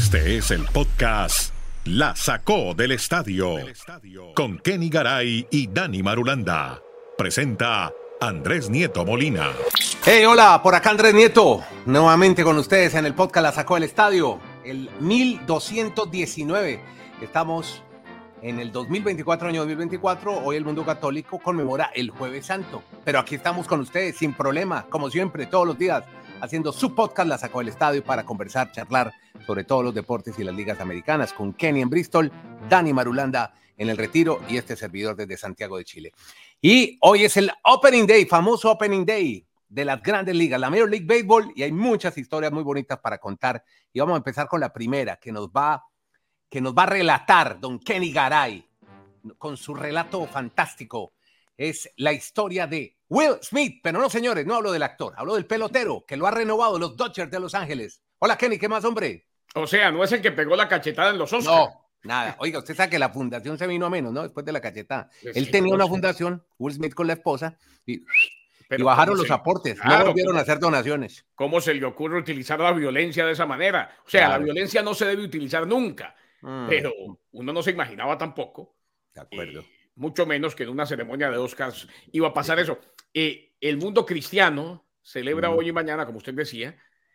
Este es el podcast La Sacó del Estadio con Kenny Garay y Dani Marulanda. Presenta Andrés Nieto Molina. Hey, hola, por acá Andrés Nieto, nuevamente con ustedes en el podcast La Sacó del Estadio, el 1219. Estamos en el 2024, año 2024, hoy el mundo católico conmemora el Jueves Santo, pero aquí estamos con ustedes sin problema, como siempre, todos los días, haciendo su podcast La Sacó del Estadio para conversar, charlar sobre todos los deportes y las ligas americanas, con Kenny en Bristol, Dani Marulanda en el Retiro y este servidor desde Santiago de Chile. Y hoy es el Opening Day, famoso Opening Day de las grandes ligas, la Major League Baseball, y hay muchas historias muy bonitas para contar. Y vamos a empezar con la primera, que nos va a relatar don Kenny Garay, con su relato fantástico. Es la historia de Will Smith, pero no, señores, no hablo del actor, hablo del pelotero, que lo ha renovado los Dodgers de Los Ángeles. Hola, Kenny, ¿qué más, hombre? O sea, no es el que pegó la cachetada en los Oscars. No, nada. Oiga, usted sabe que la fundación se vino a menos, ¿no? Después de la cachetada. Él tenía una fundación, Will Smith con la esposa, y bajaron los aportes, no volvieron a hacer donaciones. ¿Cómo se le ocurre utilizar la violencia de esa manera? O sea, la violencia no se debe utilizar nunca, pero uno no se imaginaba tampoco. De acuerdo. Mucho menos que en una ceremonia de Oscars iba a pasar eso. El mundo cristiano celebra hoy y mañana, como usted decía,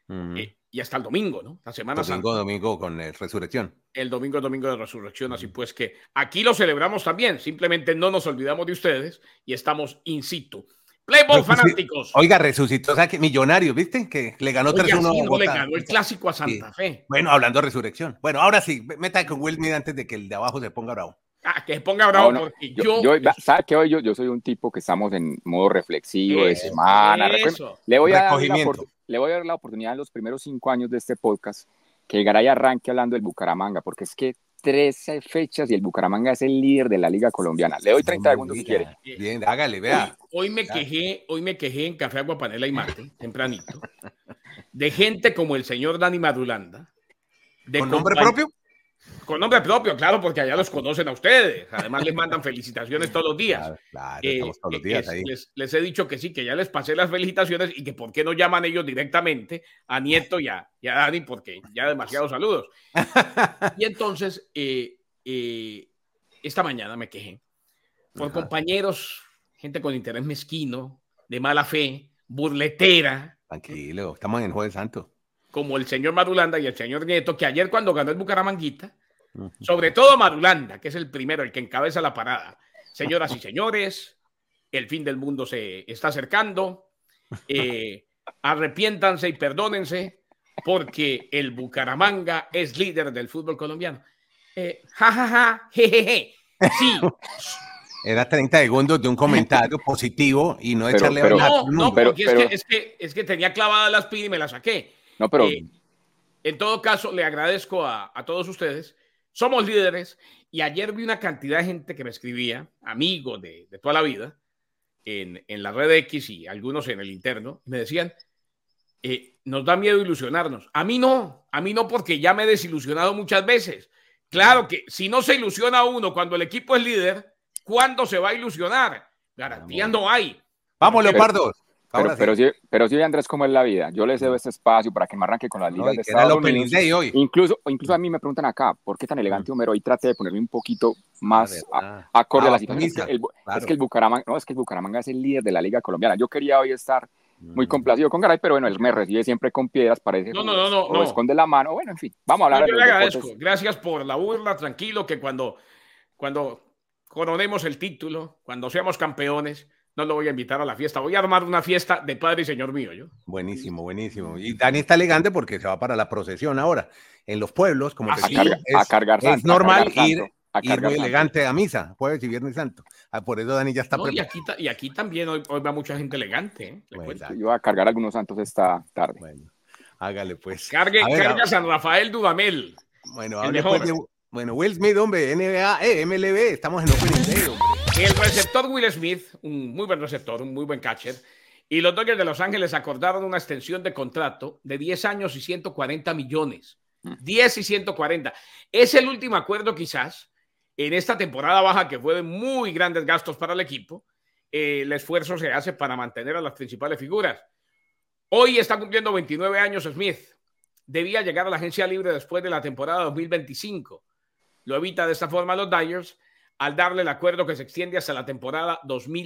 y hasta el domingo, ¿no? La Semana Santa. Domingo con Resurrección. El domingo es domingo de Resurrección, así pues que aquí lo celebramos también, simplemente no nos olvidamos de ustedes y estamos in situ. Play Ball, fanáticos. Oiga, resucitó, o sea, que Millonarios, ¿viste? Que le ganó 3-1. Sí, no, le ganó el clásico a Santa Fe. Bueno, hablando de Resurrección. Bueno, ahora sí, meta con Will Smith antes de que el de abajo se ponga bravo. Que se ponga bravo, no. Porque ¿sabe qué? Hoy yo soy un tipo que estamos en modo reflexivo de semana. Le voy a dar la oportunidad en los primeros 5 años de este podcast que Garay arranque hablando del Bucaramanga, porque es que 13 fechas y el Bucaramanga es el líder de la Liga Colombiana. Le doy 30 segundos si quiere. Bien, hágale, vea. Hoy me quejé en Café Agua Panela y Mate, tempranito, de gente como el señor Dani Madulanda. ¿Con nombre propio? Con nombre propio, claro, porque allá los conocen a ustedes. Además, les mandan felicitaciones todos los días. Claro, estamos todos los días ahí. Les he dicho que sí, que ya les pasé las felicitaciones y que por qué no llaman ellos directamente a Nieto y a Dani, porque ya demasiados saludos. Y entonces, esta mañana me quejé por compañeros, gente con interés mezquino, de mala fe, burletera. Tranquilo, estamos en el Jueves Santo. Como el señor Marulanda y el señor Nieto, que ayer cuando ganó el Bucaramanguita, sobre todo Marulanda, que es el primero, el que encabeza la parada. Señoras y señores, el fin del mundo se está acercando. Arrepiéntanse y perdónense porque el Bucaramanga es líder del fútbol colombiano. Jejeje. Sí. Era 30 segundos de un comentario positivo y no echarle es que tenía clavada la espina y me la saqué. No, pero en todo caso, le agradezco a todos ustedes. Somos líderes y ayer vi una cantidad de gente que me escribía, amigos de toda la vida, en la red X y algunos en el interno, me decían, nos da miedo ilusionarnos. A mí no, porque ya me he desilusionado muchas veces. Claro que si no se ilusiona uno cuando el equipo es líder, ¿cuándo se va a ilusionar? Garantías no hay. Vamos, Leopardos. Pero sí, Andrés, ¿cómo es la vida? Yo les cedo este espacio para que me arranque con las ligas de Estados Unidos. Hoy. Incluso a mí me preguntan acá, ¿por qué tan elegante Homero? Hoy traté de ponerme un poquito más acorde a la situación. Es que el Bucaramanga es el líder de la Liga Colombiana. Yo quería hoy estar muy complacido con Garay, pero bueno, él me recibe siempre con piedras, parece no. Esconde la mano. Bueno, en fin, vamos a hablar yo le agradezco. Gracias por la burla, tranquilo, que cuando coronemos el título, cuando seamos campeones, no lo voy a invitar a la fiesta. Voy a armar una fiesta de padre y señor mío. ¿yo? Buenísimo. Y Dani está elegante porque se va para la procesión ahora. En los pueblos, como te digo, es normal ir muy elegante a misa, jueves y viernes santo. Por eso Dani ya está preparado. Y aquí también hoy va mucha gente elegante. Yo voy a cargar algunos santos esta tarde. Bueno, hágale pues. Carga San Rafael Dudamel. Bueno, Will Smith, hombre, NBA, MLB, estamos en Opening Day, hombre. El receptor Will Smith, un muy buen receptor, un muy buen catcher, y los Dodgers de Los Ángeles acordaron una extensión de contrato de 10 años y 140 millones. 10 y 140. Es el último acuerdo quizás en esta temporada baja que fue de muy grandes gastos para el equipo. El esfuerzo se hace para mantener a las principales figuras. Hoy está cumpliendo 29 años Smith. debía llegar a la agencia libre después de la temporada 2025. Lo evita de esta forma los Dodgers al darle el acuerdo que se extiende hasta la temporada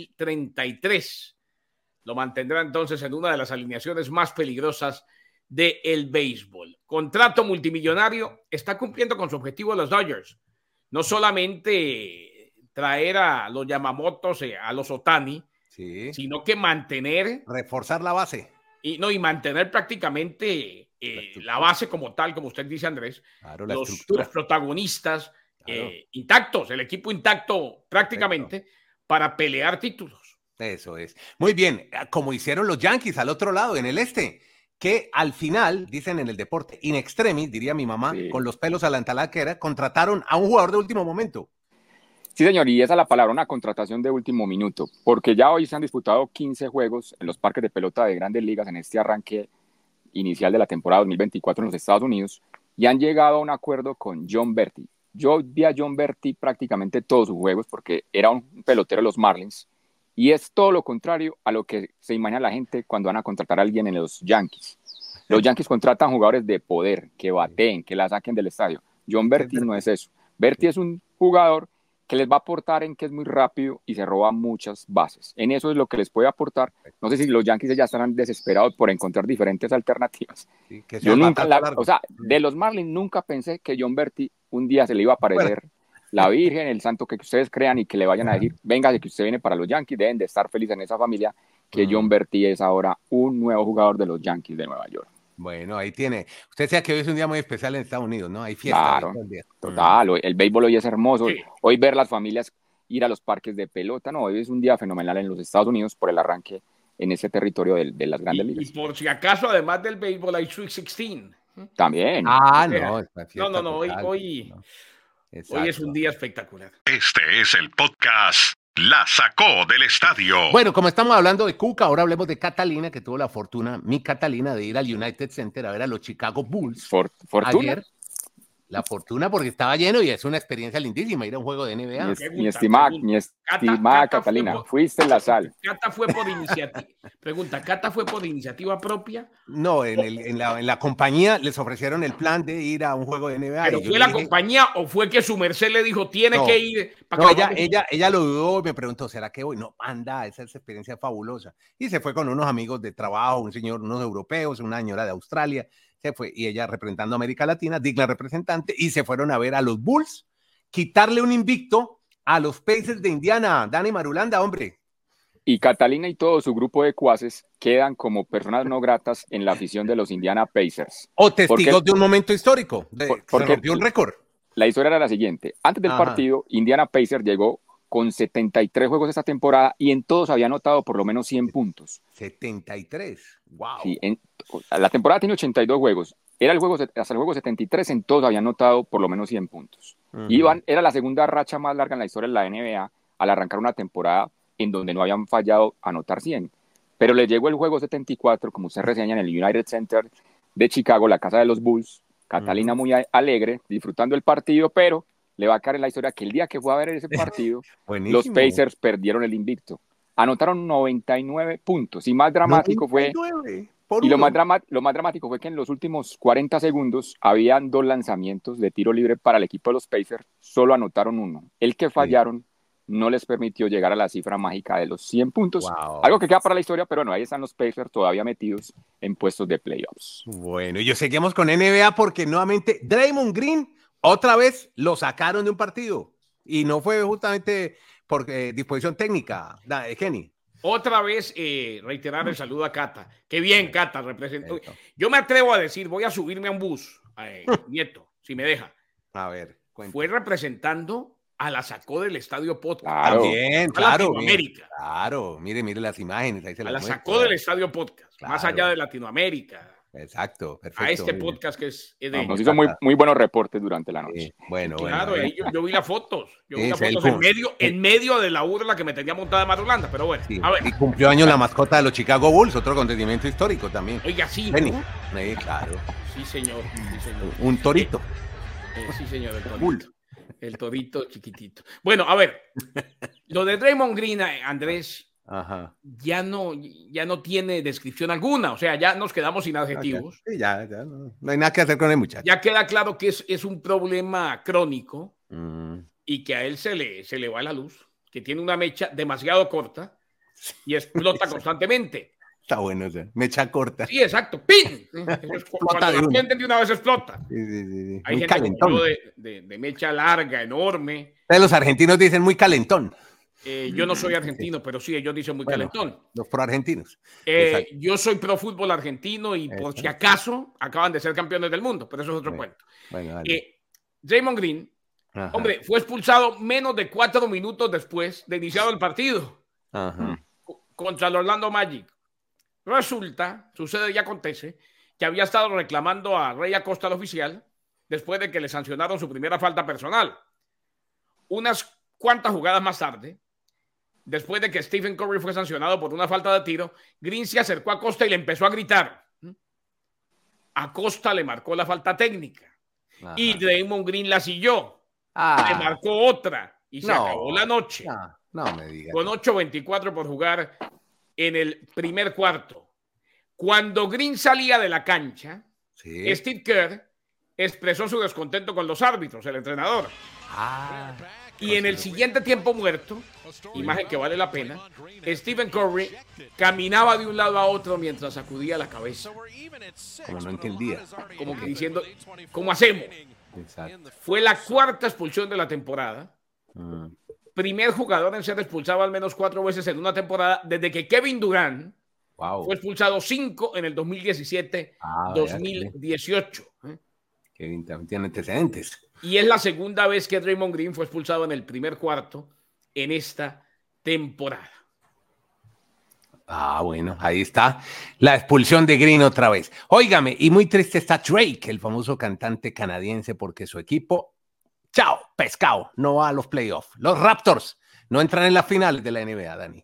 2033. Lo mantendrá entonces en una de las alineaciones más peligrosas del béisbol. Contrato multimillonario, está cumpliendo con su objetivo de los Dodgers. No solamente traer a los Yamamotos, a los Ohtani, sí, sino que reforzar la base. Y mantener prácticamente la base como tal, como usted dice, Andrés. Claro, los protagonistas intactos, el equipo intacto prácticamente. Perfecto. Para pelear títulos. Eso es. Muy bien, como hicieron los Yankees al otro lado, en el este, que al final, dicen en el deporte, in extremis, diría mi mamá, sí, con los pelos a la ensalada que era, contrataron a un jugador de último momento. Sí, señor, y esa es la palabra, una contratación de último minuto, porque ya hoy se han disputado 15 juegos en los parques de pelota de Grandes Ligas en este arranque inicial de la temporada 2024 en los Estados Unidos, y han llegado a un acuerdo con Jon Berti. Yo vi a Jon Berti prácticamente todos sus juegos porque era un pelotero de los Marlins, y es todo lo contrario a lo que se imagina la gente cuando van a contratar a alguien en los Yankees. Los Yankees contratan jugadores de poder, que bateen, que la saquen del estadio. Jon Berti no es eso. Berti es un jugador que les va a aportar en que es muy rápido y se roba muchas bases. En eso es lo que les puede aportar. No sé si los Yankees ya estarán desesperados por encontrar diferentes alternativas. Sí, yo nunca, de los Marlins nunca pensé que Jon Berti un día se le iba a aparecer la Virgen, el santo que ustedes crean y que le vayan a decir, venga, que usted viene para los Yankees, deben de estar felices en esa familia, que Jon Berti es ahora un nuevo jugador de los Yankees de Nueva York. Bueno, ahí tiene. Usted sabe que hoy es un día muy especial en Estados Unidos, ¿no? Hay fiesta. Claro, total. El béisbol hoy es hermoso. Sí. Hoy ver las familias ir a los parques de pelota, no, hoy es un día fenomenal en los Estados Unidos por el arranque en ese territorio de las Grandes Ligas. Y por si acaso, además del béisbol, hay Sweet 16. También. No, hoy es un día espectacular. Este es el podcast La Sacó del Estadio. Bueno, como estamos hablando de Cuca, ahora hablemos de Catalina, que tuvo la fortuna, mi Catalina, de ir al United Center a ver a los Chicago Bulls. ¿Fortuna? Ayer. La fortuna porque estaba lleno y es una experiencia lindísima ir a un juego de NBA. Mi estimada Catalina, fuiste en la sala. ¿Cata fue por iniciativa? Pregunta, ¿Cata fue por iniciativa propia? No, en la compañía les ofrecieron el plan de ir a un juego de NBA. ¿Pero fue la compañía o fue que su merced le dijo, tiene que ir? No, ella lo dudó y me preguntó, ¿será que voy? No, anda, esa es experiencia fabulosa. Y se fue con unos amigos de trabajo, unos europeos, una señora de Australia. Se fue, y ella representando a América Latina, digna representante, y se fueron a ver a los Bulls, quitarle un invicto a los Pacers de Indiana. Dani Marulanda, hombre. Y Catalina y todo su grupo de cuaces quedan como personas no gratas en la afición de los Indiana Pacers. O testigos de un momento histórico, porque rompió un récord. La historia era la siguiente. Antes del partido, Indiana Pacers llegó con 73 juegos esta temporada y en todos había anotado por lo menos 100 puntos. 73, wow. Sí, la temporada tiene 82 juegos. Hasta el juego 73 en todos había anotado por lo menos 100 puntos. Era la segunda racha más larga en la historia de la NBA al arrancar una temporada en donde no habían fallado anotar 100. Pero le llegó el juego 74, como usted reseña, en el United Center de Chicago, la casa de los Bulls. Catalina muy alegre, disfrutando el partido, pero le va a caer en la historia que el día que fue a ver ese partido, los Pacers perdieron el invicto. Anotaron 99 puntos. Y más dramático fue... Y lo más dramático fue que en los últimos 40 segundos habían 2 lanzamientos de tiro libre para el equipo de los Pacers. Solo anotaron 1. El que fallaron no les permitió llegar a la cifra mágica de los 100 puntos. Wow. Algo que queda para la historia, pero no, ahí están los Pacers todavía metidos en puestos de playoffs. Bueno, y seguimos con NBA porque nuevamente Draymond Green otra vez lo sacaron de un partido y no fue justamente por disposición técnica, Kenny. Otra vez reiterar el saludo a Cata. Qué bien, Cata, representó. Yo me atrevo a decir, voy a subirme a un bus, Nieto, si me deja. A ver, cuéntame. Fue representando a La Sacó del Estadio Podcast. Claro, bien, claro. Latinoamérica. Claro, mire las imágenes. Ahí se La Sacó del Estadio Podcast, claro. Más allá de Latinoamérica. Exacto, perfecto. A este podcast que es de... Nos hizo muy buenos reportes durante la noche. Bueno. Yo vi las fotos. Yo vi las fotos en medio de la urla que me tenía montada Marulanda, pero bueno. Sí. A ver. Y cumplió años la mascota de los Chicago Bulls, otro acontecimiento histórico también. Oiga, sí. Claro. Sí, señor. Un torito. Sí, señor, el torito. El torito chiquitito. Bueno, a ver. Lo de Draymond Green, Andrés, ya no tiene descripción alguna. O sea, ya nos quedamos sin adjetivos. Sí, ya no hay nada que hacer con el muchacho. Ya queda claro que es un problema crónico y que a él se le va la luz, que tiene una mecha demasiado corta y explota constantemente. Está bueno, mecha corta. Sí, exacto. ¡Pin! Cuando la gente de una vez explota. Sí. Hay muy gente calentón. de mecha larga, enorme. Los argentinos dicen muy calentón. Yo no soy argentino, pero sí, ellos dicen muy calentón. Los pro-argentinos. Yo soy pro fútbol argentino y por si acaso acaban de ser campeones del mundo, pero eso es otro cuento. Draymond Green, hombre, fue expulsado menos de 4 minutos después de iniciado el partido contra el Orlando Magic. Sucede y acontece, que había estado reclamando a Ray Acosta, el oficial, después de que le sancionaron su primera falta personal. Unas cuantas jugadas más tarde, después de que Stephen Curry fue sancionado por una falta de tiro, Green se acercó a Acosta y le empezó a gritar. Acosta le marcó la falta técnica y Draymond Green la siguió. Le marcó otra y se acabó la noche. No me digas. Con 8:24 por jugar en el primer cuarto. Cuando Green salía de la cancha, Steve Kerr expresó su descontento con los árbitros, el entrenador. Y en el siguiente tiempo muerto, imagen que vale la pena, Stephen Curry caminaba de un lado a otro mientras sacudía la cabeza. Como no entendía. Como que diciendo, ¿cómo hacemos? Exacto. Fue la 4ª expulsión de la temporada. Primer jugador en ser expulsado al menos 4 veces en una temporada desde que Kevin Durant fue expulsado 5 en el 2017-2018. Kevin también tiene antecedentes. Y es la segunda vez que Draymond Green fue expulsado en el primer cuarto en esta temporada. Bueno, ahí está la expulsión de Green otra vez. Óigame, y muy triste está Drake, el famoso cantante canadiense, porque su equipo, chao, pescado, no va a los playoffs. Los Raptors no entran en la final de la NBA, Dani.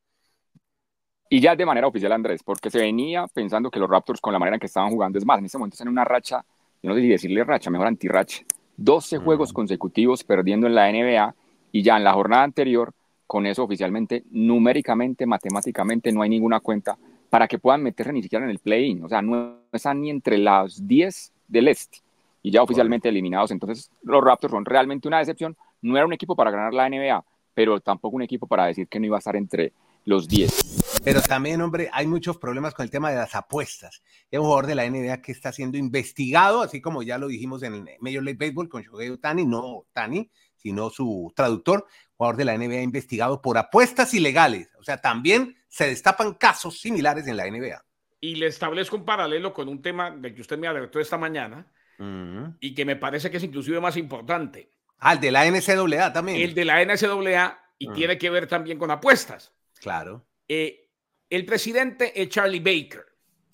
Y ya de manera oficial, Andrés, porque se venía pensando que los Raptors, con la manera en que estaban jugando, es más, en este momento están en una racha, yo no sé si decirle racha, mejor antirracha, 12 juegos consecutivos perdiendo en la NBA, y ya en la jornada anterior, con eso oficialmente, numéricamente, matemáticamente, no hay ninguna cuenta para que puedan meterse ni siquiera en el play-in. O sea, no están ni entre las 10 del este y ya oficialmente eliminados. Entonces, los Raptors son realmente una decepción. No era un equipo para ganar la NBA, pero tampoco un equipo para decir que no iba a estar entre los 10. Pero también, hombre, hay muchos problemas con el tema de las apuestas. Hay un jugador de la NBA que está siendo investigado, así como ya lo dijimos en Major League Baseball con Shohei Ohtani, no Ohtani, sino su traductor, jugador de la NBA investigado por apuestas ilegales. O sea, también se destapan casos similares en la NBA. Y le establezco un paralelo con un tema del que usted me alertó esta mañana y que me parece que es inclusive más importante. El de la NCAA también. El de la NCAA y tiene que ver también con apuestas. Claro. El presidente es Charlie Baker.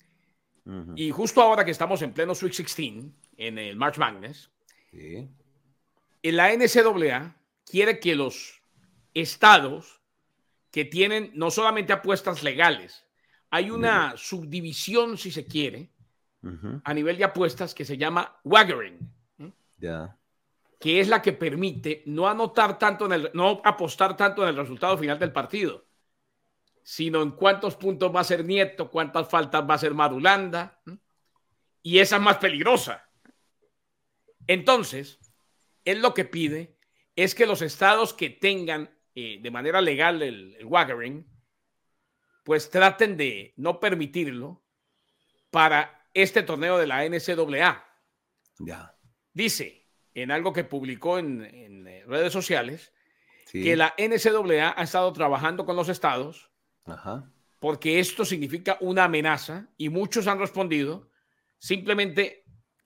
Y justo ahora que estamos en pleno Sweet 16, en el March Madness, en la NCAA quiere que los estados que tienen no solamente apuestas legales, hay una subdivisión, si se quiere, a nivel de apuestas que se llama wagering, que es la que permite no apostar tanto en el resultado final del partido, sino en cuántos puntos va a ser Nieto, cuántas faltas va a hacer Marulanda, y esa es más peligrosa. Entonces, él lo que pide es que los estados que tengan de manera legal el wagering, pues traten de no permitirlo para este torneo de la NCAA. Dice, en algo que publicó en redes sociales, que la NCAA ha estado trabajando con los estados porque esto significa una amenaza y muchos han respondido simplemente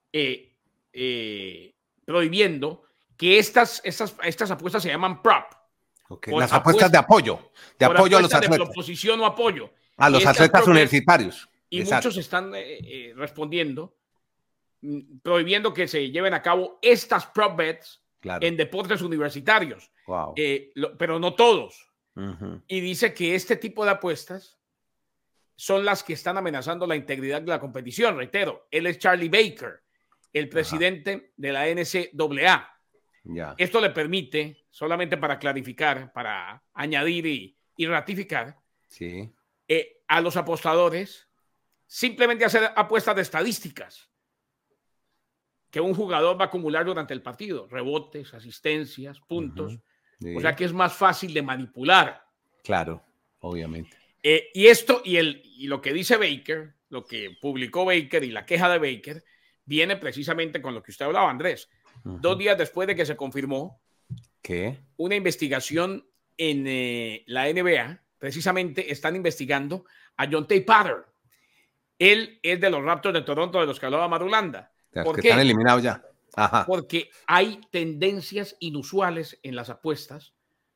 prohibiendo que estas apuestas se llaman prop. Las apuestas de apoyo. De apoyo a los atletas. De proposición o apoyo. A los atletas universitarios. Y muchos están respondiendo, prohibiendo que se lleven a cabo estas prop bets en deportes universitarios. Pero no todos. Y dice que este tipo de apuestas son las que están amenazando la integridad de la competición. Reitero, él es Charlie Baker, el presidente de la NCAA. Esto le permite, solamente para clarificar, para añadir y ratificar, Sí. A los apostadores simplemente hacer apuestas de estadísticas que un jugador va a acumular durante el partido, rebotes, asistencias, puntos. Sí. O sea que es más fácil de manipular. Claro, obviamente. Y lo que dice Baker, lo que publicó Baker y la queja de Baker, viene precisamente con lo que usted hablaba, Andrés. 2 días después de que se confirmó una investigación en la NBA, precisamente están investigando a John T. Potter. Él es de los Raptors de Toronto, de los que hablaba Marulanda. ¿Por qué? Están eliminados ya. Ajá. Porque hay tendencias inusuales en las apuestas,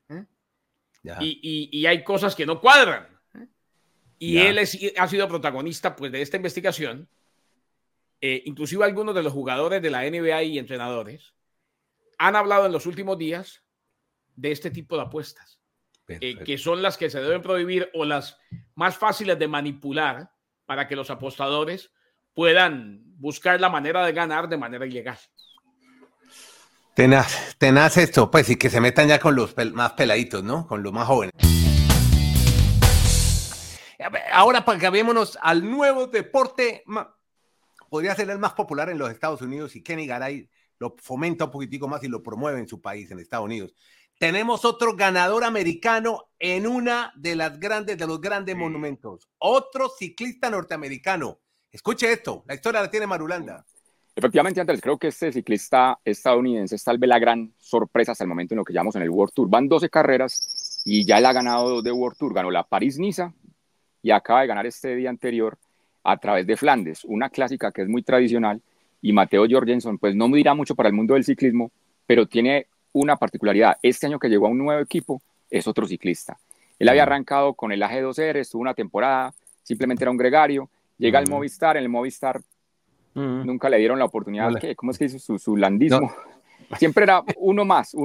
y hay cosas que no cuadran. Y él ha sido protagonista pues, de esta investigación. Inclusive algunos de los jugadores de la NBA y entrenadores han hablado en los últimos días de este tipo de apuestas, que son las que se deben prohibir o las más fáciles de manipular para que los apostadores puedan buscar la manera de ganar de manera ilegal. Tenaz esto, pues, y que se metan ya con los más peladitos, ¿no? Con los más jóvenes. Ahora, para que cambiémonos al nuevo deporte, podría ser el más popular en los Estados Unidos y Kenny Garay lo fomenta un poquitico más y lo promueve en su país, en Estados Unidos. Tenemos otro ganador americano en una de los grandes monumentos. Otro ciclista norteamericano. Escuche esto, la historia la tiene Marulanda. Efectivamente, Andrés, creo que este ciclista estadounidense es tal vez la gran sorpresa hasta el momento en lo que llamamos en el World Tour. Van 12 carreras y ya él ha ganado de World Tour. Ganó la París-Niza y acaba de ganar este día anterior a través de Flandes, una clásica que es muy tradicional. Y Matteo Jorgensen, pues no me dirá mucho para el mundo del ciclismo, pero tiene una particularidad. Este año que llegó a un nuevo equipo, es otro ciclista. Él había arrancado con el AG2R, estuvo una temporada, simplemente era un gregario. Llega al Movistar, en el Movistar nunca le dieron la oportunidad. ¿Cómo es que hizo su landismo? No. Siempre era uno más.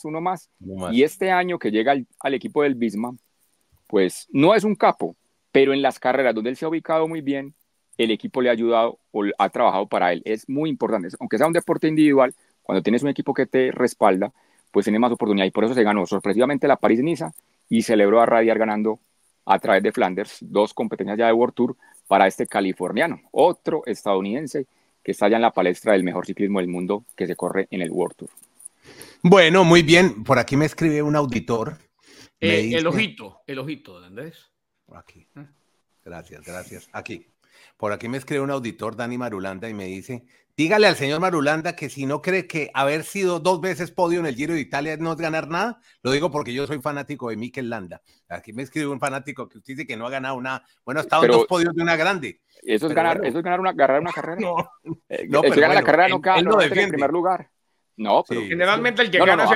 Y este año que llega al equipo del Visma, pues no es un capo, pero en las carreras donde él se ha ubicado muy bien, el equipo le ha ayudado o ha trabajado para él. Es muy importante. Aunque sea un deporte individual, cuando tienes un equipo que te respalda, pues tienes más oportunidad. Y por eso se ganó sorpresivamente la París-Niza y celebró a radiar ganando a través de Flanders 2 competencias ya de World Tour para este californiano, otro estadounidense que está ya en la palestra del mejor ciclismo del mundo que se corre en el World Tour. Bueno, muy bien. Por aquí me escribe un auditor. Dice... El ojito de Andrés. Aquí. Gracias. Aquí. Por aquí me escribe un auditor, Dani Marulanda, y me dice, dígale al señor Marulanda que si no cree que haber sido 2 veces podio en el Giro de Italia no es ganar nada, lo digo porque yo soy fanático de Mikel Landa. Aquí me escribe un fanático que usted dice que no ha ganado nada. Bueno, ha estado en 2 podios de una grande. ¿Eso es ganar una carrera? No, el que gana la carrera no defiende en primer lugar. No, pero generalmente el que gana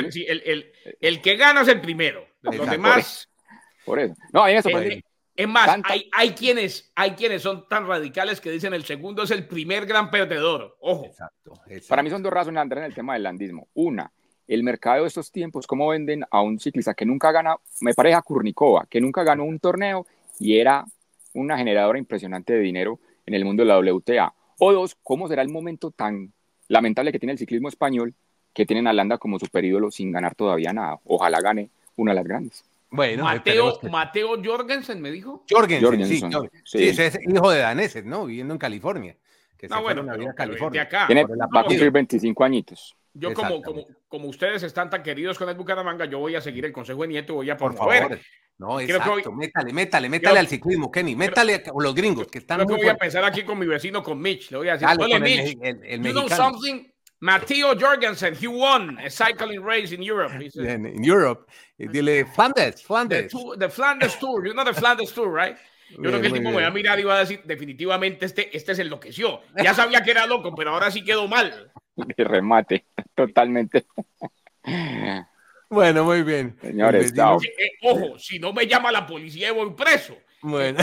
el que gana es el primero. Los demás... Por eso. No, hay eso. Es más, hay quienes son tan radicales que dicen el segundo es el primer gran perdedor. Ojo. Exacto. Para mí son 2 razones, Andrés, en el tema del landismo. Una, el mercado de estos tiempos, cómo venden a un ciclista que nunca gana, me parece a Kurnikova, que nunca ganó un torneo y era una generadora impresionante de dinero en el mundo de la WTA. O 2, cómo será el momento tan lamentable que tiene el ciclismo español, que tienen a Landa como super ídolo sin ganar todavía nada. Ojalá gane una de las grandes. Bueno, Mateo Jorgensen me dijo. Jorgensen. Sí, ese es hijo de daneses, ¿no? Viviendo en California. Que fueron a vivir a California. Acá. Va a cumplir 25 añitos. Yo como ustedes están tan queridos con el Bucaramanga, yo voy a seguir el consejo de Nieto y voy a por favor. No, exacto. Métale al ciclismo, Kenny. Métale a los gringos que están. Yo voy a pensar aquí con mi vecino, con Mitch. Le voy a decir, oye, Mitch, you know something? Matteo Jorgensen, he won a cycling race in Europe. In Europe. Dile, Flanders. The Flanders Tour. You know the Flanders Tour, right? Yo creo que el tipo me va a mirar y va a decir, definitivamente este se enloqueció. Ya sabía que era loco, pero ahora sí quedó mal. De remate, totalmente. Bueno, muy bien. Señores, ojo, si no me llama la policía voy preso. Bueno.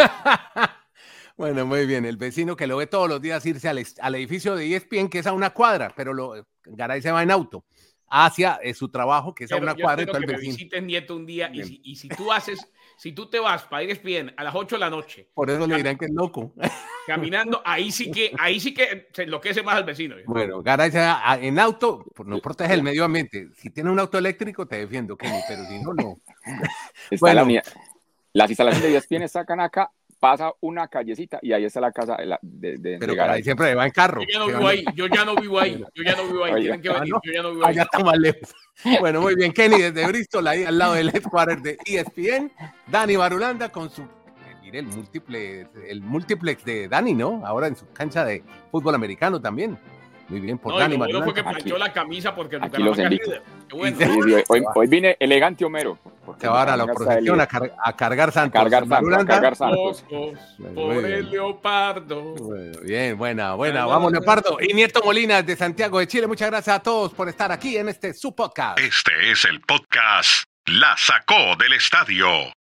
Bueno, muy bien. El vecino que lo ve todos los días irse al edificio de ESPN, que es a una cuadra, pero Garay se va en auto hacia su trabajo, que es a una cuadra. Yo espero que me visites, Nieto, un día, y si tú te vas para ESPN a las 8 de la noche. Por eso le dirán que es loco. Caminando, ahí sí que se enloquece más al vecino. Bueno, Garay se va en auto, no protege el medio ambiente. Si tiene un auto eléctrico, te defiendo, Kenny, pero si no, no. Está bueno, Las instalaciones de ESPN sacan acá, pasa una callecita y ahí está la casa pero Garay siempre va en carro. Yo ya no vivo ahí. Tienen que venir, yo ya no vivo ahí. Ya está más lejos. Bueno, muy bien, Kenny desde Bristol, ahí al lado del headquarter de ESPN. Dani Marulanda con su, mire, el múltiplex de Dani, ¿no? Ahora en su cancha de fútbol americano también. Muy bien, por Dani Marulanda. Fue que planchó la camisa porque el aquí los invito. Bueno. Sí, hoy vine elegante Homero. Se va ahora a la procesión a cargar Santos. A cargar Santos. Por el Leopardo. Bien, buena. Vamos, Leopardo. Y Nieto Molina de Santiago de Chile. Muchas gracias a todos por estar aquí en su podcast. Este es el podcast La Sacó del Estadio.